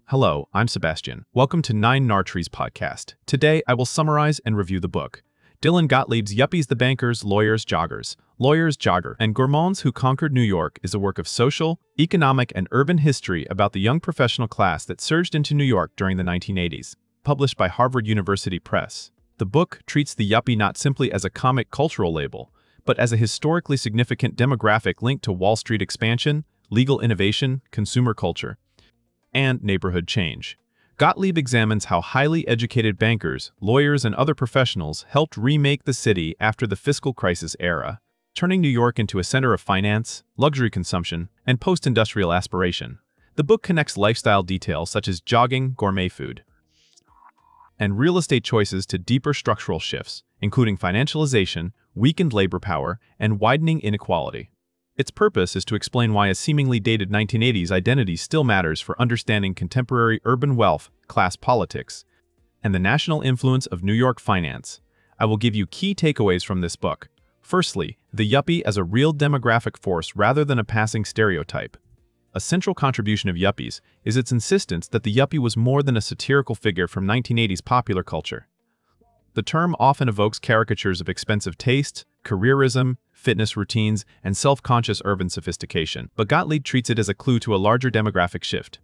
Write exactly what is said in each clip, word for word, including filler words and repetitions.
Hello, I'm Sebastian. Welcome to Nine Nartrees podcast. Today, I will summarize and review the book. Dylan Gottlieb's Yuppies the Bankers, Lawyers, Joggers, Lawyers, Jogger, and Gourmands Who Conquered New York is a work of social, economic, and urban history about the young professional class that surged into New York during the nineteen eighties. Published by Harvard University Press, the book treats the yuppie not simply as a comic cultural label, but as a historically significant demographic linked to Wall Street expansion, legal innovation, consumer culture, and neighborhood change. Gottlieb examines how highly educated bankers, lawyers, and other professionals helped remake the city after the fiscal crisis era, turning New York into a center of finance, luxury consumption, and post-industrial aspiration. The book connects lifestyle details such as jogging, gourmet food, and real estate choices to deeper structural shifts, including financialization, weakened labor power, and widening inequality. Its purpose is to explain why a seemingly dated nineteen eighties identity still matters for understanding contemporary urban wealth, class politics, and the national influence of New York finance. I will give you key takeaways from this book. Firstly, the yuppie as a real demographic force rather than a passing stereotype. A central contribution of yuppies is its insistence that the yuppie was more than a satirical figure from nineteen eighties popular culture. The term often evokes caricatures of expensive tastes, careerism, fitness routines, and self-conscious urban sophistication, but Gottlieb treats it as a clue to a larger demographic shift.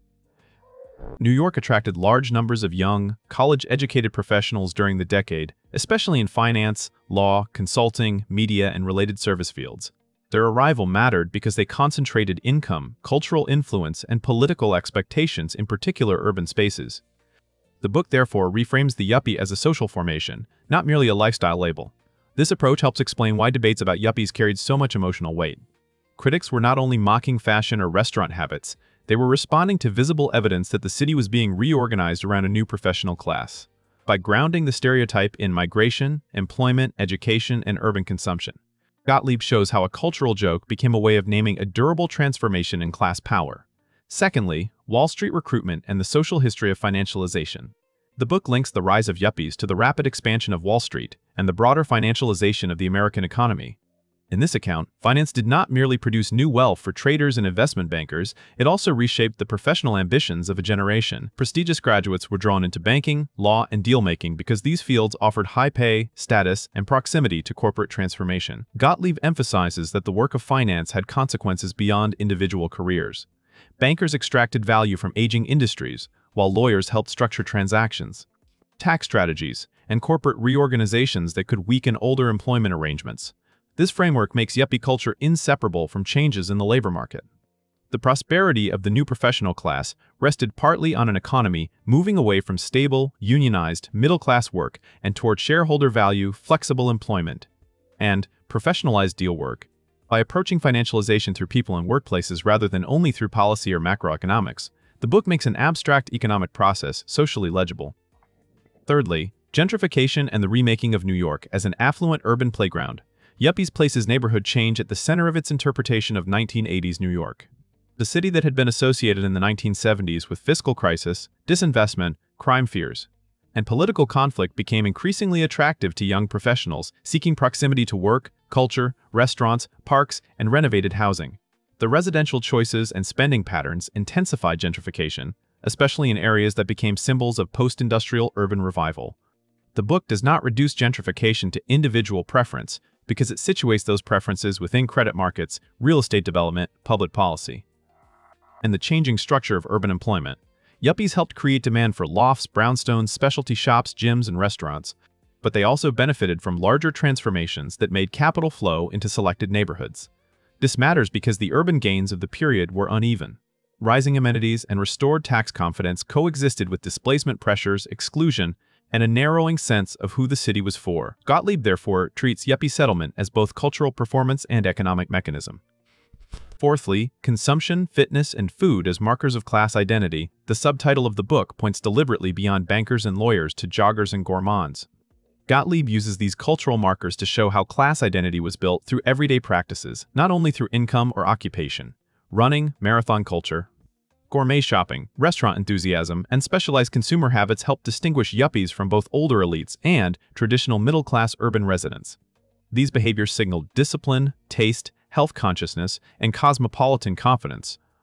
New York attracted large numbers of young, college-educated professionals during the decade, especially in finance, law, consulting, media, and related service fields. Their arrival mattered because they concentrated income, cultural influence, and political expectations in particular urban spaces. The book therefore reframes the yuppie as a social formation, not merely a lifestyle label. This approach helps explain why debates about yuppies carried so much emotional weight. Critics were not only mocking fashion or restaurant habits, they were responding to visible evidence that the city was being reorganized around a new professional class. By grounding the stereotype in migration, employment, education, and urban consumption, Gottlieb shows how a cultural joke became a way of naming a durable transformation in class power. Secondly, Wall Street recruitment and the social history of financialization. The book links the rise of yuppies to the rapid expansion of Wall Street and the broader financialization of the American economy. In this account, finance did not merely produce new wealth for traders and investment bankers, it also reshaped the professional ambitions of a generation. Prestigious graduates were drawn into banking, law, and deal-making because these fields offered high pay, status, and proximity to corporate transformation. Gottlieb emphasizes that the work of finance had consequences beyond individual careers. Bankers extracted value from aging industries, while lawyers helped structure transactions, tax strategies, and corporate reorganizations that could weaken older employment arrangements. This framework makes yuppie culture inseparable from changes in the labor market. The prosperity of the new professional class rested partly on an economy moving away from stable, unionized, middle-class work and toward shareholder value, flexible employment, and professionalized deal work. By approaching financialization through people and workplaces rather than only through policy or macroeconomics, the book makes an abstract economic process socially legible. Thirdly, gentrification and the remaking of New York as an affluent urban playground. Yuppies places neighborhood change at the center of its interpretation of nineteen eighties New York. The city that had been associated in the nineteen seventies with fiscal crisis, disinvestment, crime fears, and political conflict became increasingly attractive to young professionals seeking proximity to work, culture, restaurants, parks, and renovated housing. The residential choices and spending patterns intensified gentrification, especially in areas that became symbols of post-industrial urban revival. The book does not reduce gentrification to individual preference because it situates those preferences within credit markets, real estate development, public policy, and the changing structure of urban employment. Yuppies helped create demand for lofts, brownstones, specialty shops, gyms, and restaurants, but they also benefited from larger transformations that made capital flow into selected neighborhoods. This matters because the urban gains of the period were uneven. Rising amenities and restored tax confidence coexisted with displacement pressures, exclusion, and a narrowing sense of who the city was for. Gottlieb, therefore, treats yuppie settlement as both cultural performance and economic mechanism. Fourthly, consumption, fitness, and food as markers of class identity. The subtitle of the book points deliberately beyond bankers and lawyers to joggers and gourmands. Gottlieb uses these cultural markers to show how class identity was built through everyday practices, not only through income or occupation. Running, marathon culture, gourmet shopping, restaurant enthusiasm, and specialized consumer habits help distinguish yuppies from both older elites and traditional middle-class urban residents. These behaviors signal discipline, taste, health consciousness, and cosmopolitan confidence,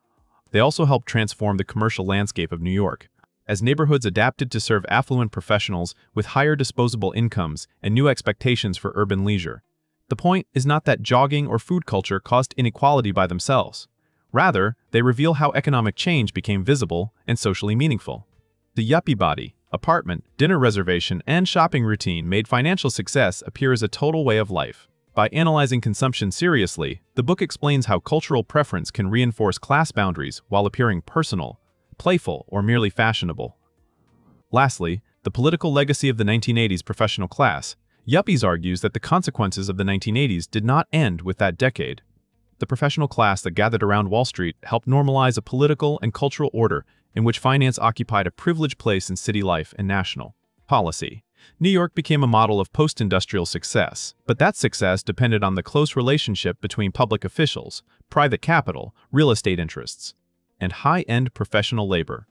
They also helped transform the commercial landscape of New York, as neighborhoods adapted to serve affluent professionals with higher disposable incomes and new expectations for urban leisure. The point is not that jogging or food culture caused inequality by themselves. Rather, they reveal how economic change became visible and socially meaningful. The yuppie body, apartment, dinner reservation, and shopping routine made financial success appear as a total way of life. By analyzing consumption seriously, the book explains how cultural preference can reinforce class boundaries while appearing personal, playful, or merely fashionable. Lastly, the political legacy of the nineteen eighties professional class. Yuppies argues that the consequences of the nineteen eighties did not end with that decade. The professional class that gathered around Wall Street helped normalize a political and cultural order in which finance occupied a privileged place in city life and national policy. New York became a model of post-industrial success, but that success depended on the close relationship between public officials, private capital, real estate interests, and high-end professional labor.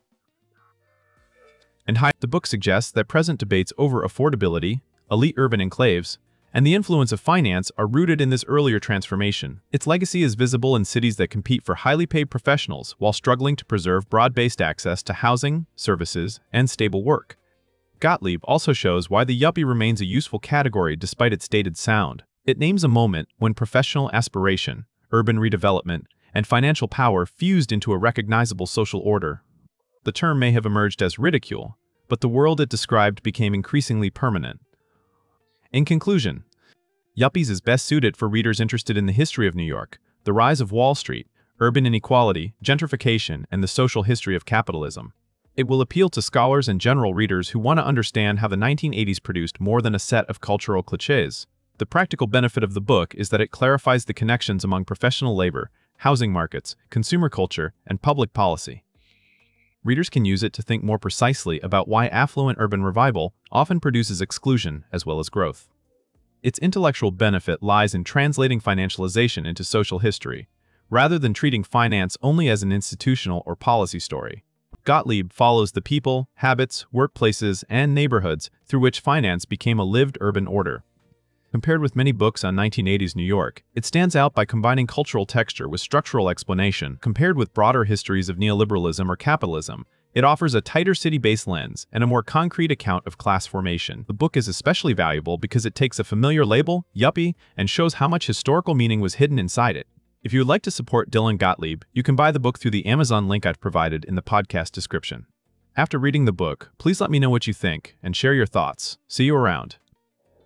And high the book suggests that present debates over affordability, elite urban enclaves, and the influence of finance are rooted in this earlier transformation. Its legacy is visible in cities that compete for highly paid professionals while struggling to preserve broad-based access to housing, services, and stable work. Gottlieb also shows why the yuppie remains a useful category despite its dated sound. It names a moment when professional aspiration, urban redevelopment, and financial power fused into a recognizable social order. The term may have emerged as ridicule, but the world it described became increasingly permanent. In conclusion, Yuppies is best suited for readers interested in the history of New York, the rise of Wall Street, urban inequality, gentrification, and the social history of capitalism. It will appeal to scholars and general readers who want to understand how the nineteen eighties produced more than a set of cultural clichés. The practical benefit of the book is that it clarifies the connections among professional labor, housing markets, consumer culture, and public policy. Readers can use it to think more precisely about why affluent urban revival often produces exclusion as well as growth. Its intellectual benefit lies in translating financialization into social history, rather than treating finance only as an institutional or policy story. Gottlieb follows the people, habits, workplaces, and neighborhoods through which finance became a lived urban order. Compared with many books on nineteen eighties New York, it stands out by combining cultural texture with structural explanation. Compared with broader histories of neoliberalism or capitalism, it offers a tighter city-based lens and a more concrete account of class formation. The book is especially valuable because it takes a familiar label, yuppie, and shows how much historical meaning was hidden inside it. If you would like to support Dylan Gottlieb, you can buy the book through the Amazon link I've provided in the podcast description. After reading the book, please let me know what you think and share your thoughts. See you around.